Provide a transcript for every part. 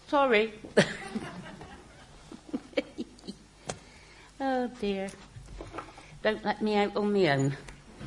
Sorry. Oh dear. Don't let me out on my own.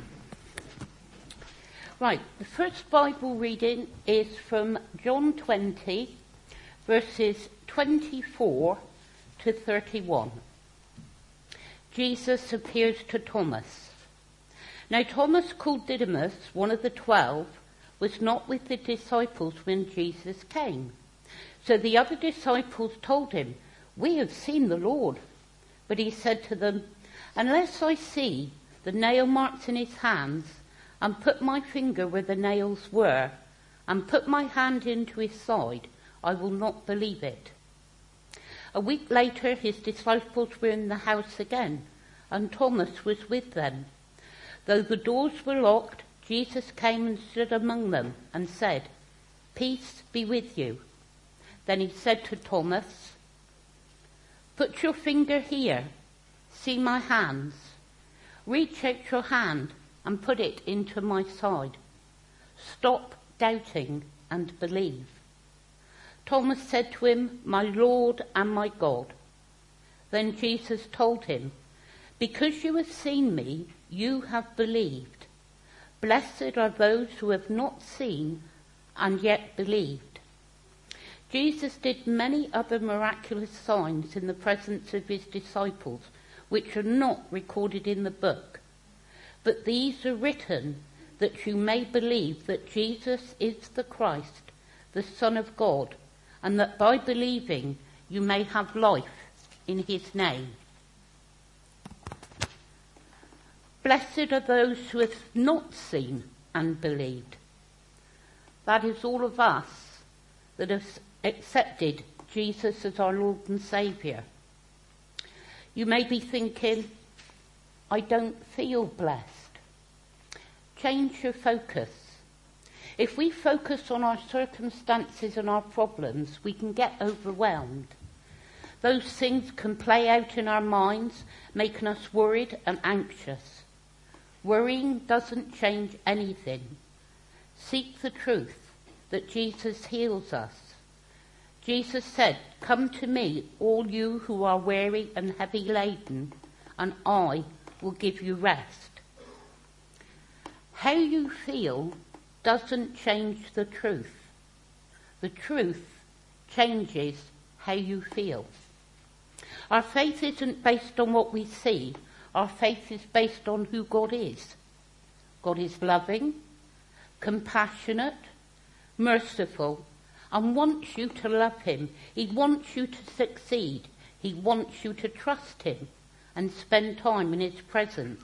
Right, the first Bible reading is from John 20, verses 24 to 31. Jesus appears to Thomas. Now Thomas, called Didymus, one of the 12, was not with the disciples when Jesus came. So the other disciples told him, "We have seen the Lord." But he said to them, "Unless I see the nail marks in his hands, and put my finger where the nails were, and put my hand into his side, I will not believe it." A week later his disciples were in the house again, and Thomas was with them. Though the doors were locked, Jesus came and stood among them and said, "Peace be with you." Then he said to Thomas, "Put your finger here, see my hands. Reach out your hand and put it into my side. Stop doubting and believe." Thomas said to him, "My Lord and my God." Then Jesus told him, "Because you have seen me, you have believed. Blessed are those who have not seen and yet believed." Jesus did many other miraculous signs in the presence of his disciples, which are not recorded in the book. But these are written that you may believe that Jesus is the Christ, the Son of God, and that by believing you may have life in his name. Blessed are those who have not seen and believed. That is all of us that have accepted Jesus as our Lord and Saviour. You may be thinking, "I don't feel blessed." Change your focus. If we focus on our circumstances and our problems, we can get overwhelmed. Those things can play out in our minds, making us worried and anxious. Worrying doesn't change anything. Seek the truth that Jesus heals us. Jesus said, "Come to me, all you who are weary and heavy laden, and I will give you rest." How you feel doesn't change the truth. The truth changes how you feel. Our faith isn't based on what we see. Our faith is based on who God is. God is loving, compassionate, merciful, and wants you to love him. He wants you to succeed. He wants you to trust him and spend time in his presence.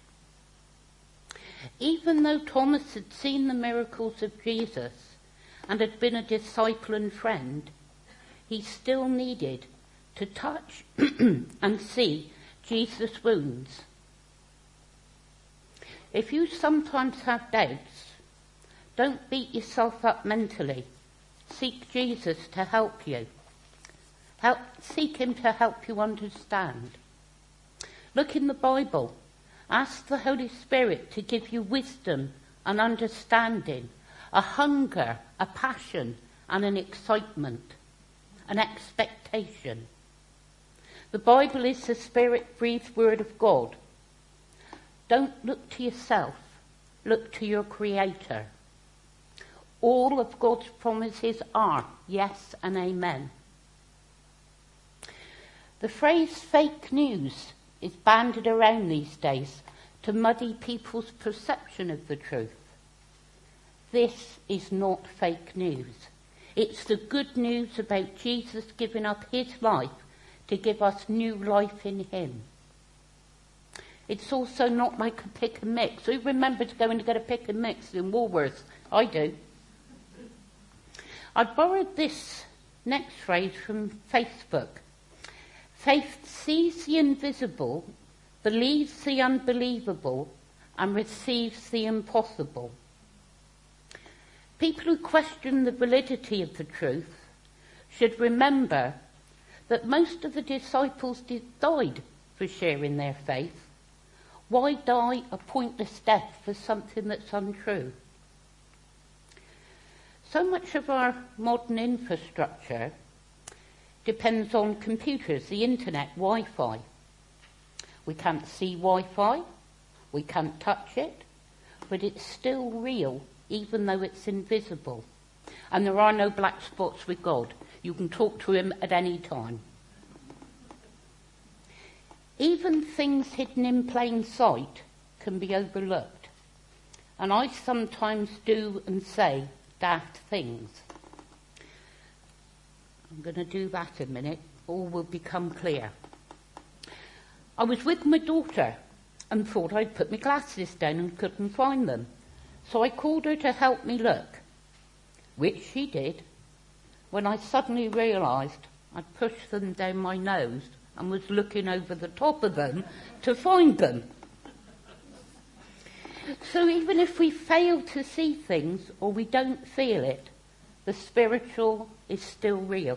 Even though Thomas had seen the miracles of Jesus and had been a disciple and friend, he still needed to touch and see Jesus' wounds. If you sometimes have doubts, don't beat yourself up mentally. Seek Jesus to help you. Seek him to help you understand. Look in the Bible. Ask the Holy Spirit to give you wisdom and understanding, a hunger, a passion, and an excitement, an expectation. The Bible is the Spirit-breathed Word of God. Don't look to yourself. Look to your Creator. All of God's promises are yes and amen. The phrase fake news is bandied around these days to muddy people's perception of the truth. This is not fake news. It's the good news about Jesus giving up his life to give us new life in him. It's also not like a pick and mix. Who remembers going to get a pick and mix in Woolworths? I do. I borrowed this next phrase from Facebook. Faith sees the invisible, believes the unbelievable, and receives the impossible. People who question the validity of the truth should remember that most of the disciples died for sharing their faith. Why die a pointless death for something that's untrue? So much of our modern infrastructure depends on computers, the internet, Wi-Fi. We can't see Wi-Fi, we can't touch it, but it's still real, even though it's invisible. And there are no black spots with God. You can talk to him at any time. Even things hidden in plain sight can be overlooked. And I sometimes do and say daft things. I'm going to do that in a minute. All will become clear. I was with my daughter and thought I'd put my glasses down and couldn't find them. So I called her to help me look, which she did, when I suddenly realised I'd pushed them down my nose and was looking over the top of them to find them. So even if we fail to see things or we don't feel it, the spiritual is still real.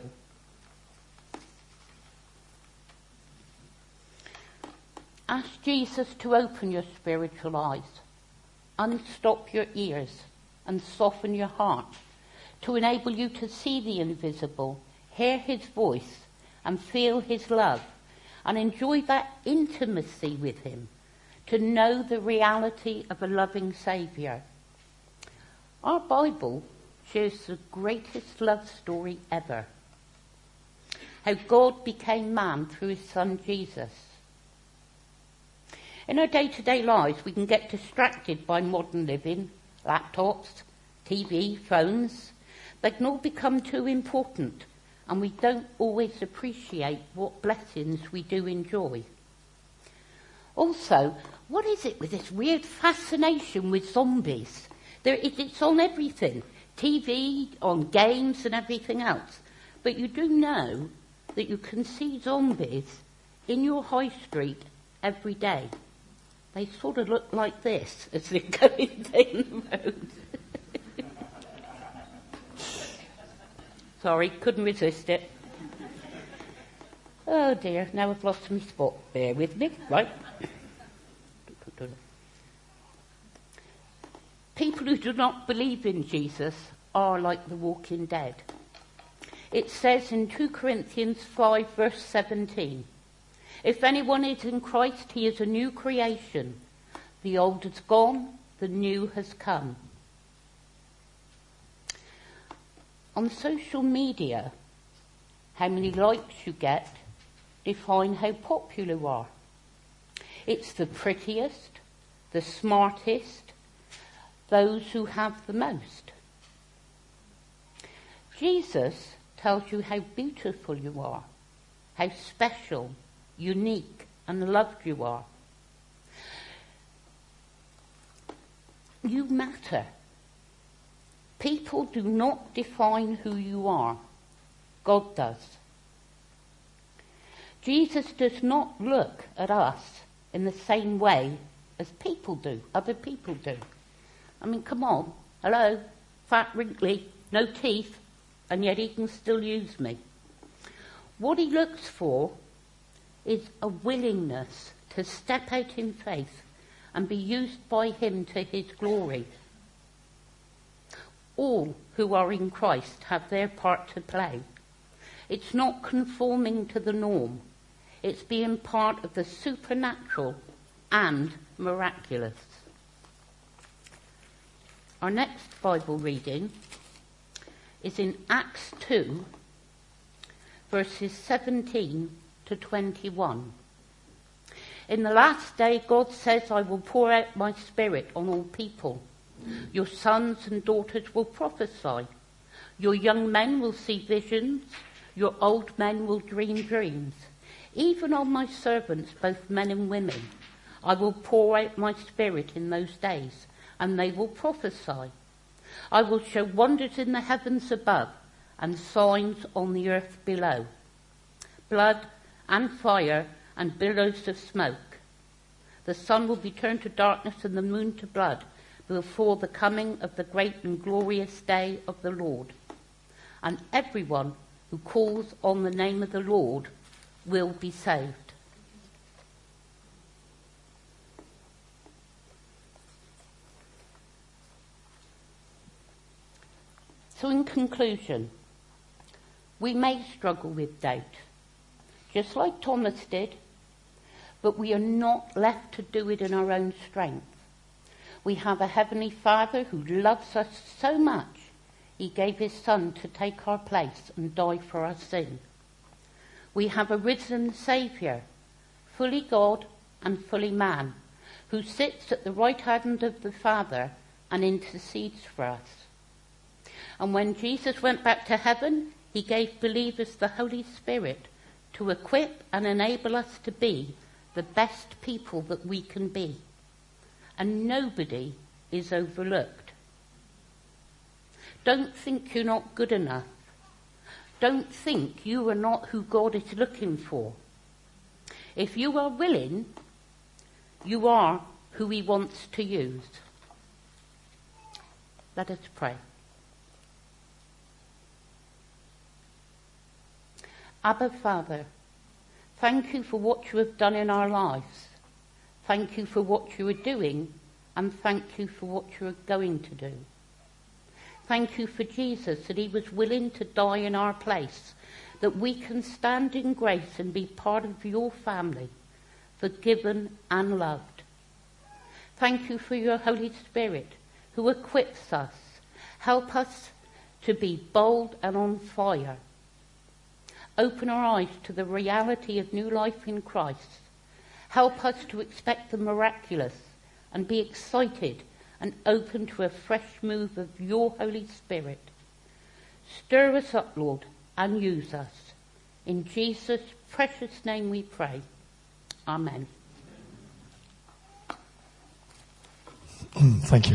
Ask Jesus to open your spiritual eyes, unstop your ears, and soften your heart to enable you to see the invisible, hear his voice, and feel his love, and enjoy that intimacy with him, to know the reality of a loving Saviour. Our Bible shares the greatest love story ever. How God became man through his son Jesus. In our day-to-day lives, we can get distracted by modern living, laptops, TV, phones. They can all become too important, and we don't always appreciate what blessings we do enjoy. Also, what is it with this weird fascination with zombies? It's on everything, TV, on games and everything else. But you do know that you can see zombies in your high street every day. They sort of look like this as they're going down the road. Sorry, couldn't resist it. Oh dear, now I've lost my spot. Bear with me, right? People who do not believe in Jesus are like the walking dead. It says in 2 Corinthians 5 verse 17, if anyone is in Christ, he is a new creation. The old is gone, the new has come. On social media, how many likes you get define how popular you are. It's the prettiest, the smartest, those who have the most. Jesus tells you how beautiful you are, how special, unique and loved you are. You matter. People do not define who you are. God does. Jesus does not look at us in the same way as people do, other people do. I mean, come on, hello, fat, wrinkly, no teeth, and yet he can still use me. What he looks for is a willingness to step out in faith and be used by him to his glory. All who are in Christ have their part to play. It's not conforming to the norm. It's being part of the supernatural and miraculous. Our next Bible reading is in Acts 2, verses 17 to 21. In the last day, God says, I will pour out my spirit on all people. Your sons and daughters will prophesy. Your young men will see visions. Your old men will dream dreams. Even on my servants, both men and women, I will pour out my spirit in those days, and they will prophesy. I will show wonders in the heavens above and signs on the earth below. Blood and fire and billows of smoke. The sun will be turned to darkness and the moon to blood before the coming of the great and glorious day of the Lord. And everyone who calls on the name of the Lord will be saved. So in conclusion, We may struggle with doubt, just like Thomas did, but we are not left to do it in our own strength. We have a Heavenly Father who loves us so much, he gave his Son to take our place and die for our sin. We have a risen Saviour, fully God and fully man, who sits at the right hand of the Father and intercedes for us. And when Jesus went back to heaven, he gave believers the Holy Spirit to equip and enable us to be the best people that we can be. And nobody is overlooked. Don't think you're not good enough. Don't think you are not who God is looking for. If you are willing, you are who he wants to use. Let us pray. Abba, Father, thank you for what you have done in our lives. Thank you for what you are doing, and thank you for what you are going to do. Thank you for Jesus, that he was willing to die in our place, that we can stand in grace and be part of your family, forgiven and loved. Thank you for your Holy Spirit, who equips us. Help us to be bold and on fire. Open our eyes to the reality of new life in Christ. Help us to expect the miraculous and be excited and open to a fresh move of your Holy Spirit. Stir us up, Lord, and use us. In Jesus' precious name we pray. Amen. Thank you.